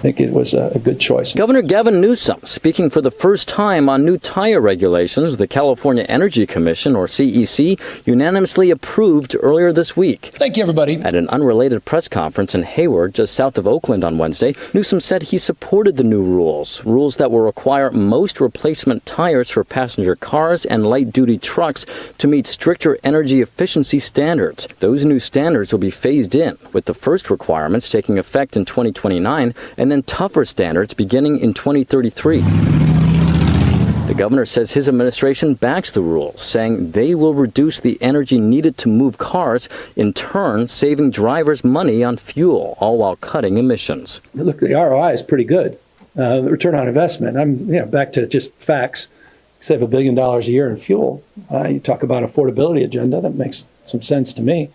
think it was a good choice. Governor Gavin Newsom speaking for the first time on new tire regulations the California Energy Commission, or CEC, unanimously approved earlier this week. Thank you, everybody. At an unrelated press conference in Hayward, just south of Oakland on Wednesday, Newsom said he supported the new rules that will require most replacement tires for passenger cars and light-duty trucks to meet stricter energy efficiency standards. Those new standards will be phased in, with the first requirements taking effect in 2029 and then tougher standards beginning in 2033. The governor says his administration backs the rules, saying they will reduce the energy needed to move cars, in turn saving drivers money on fuel, all while cutting emissions. Look, the ROI is pretty good. The return on investment, I'm back to just facts. Save $1 billion a year in fuel. You talk about affordability agenda, that makes some sense to me.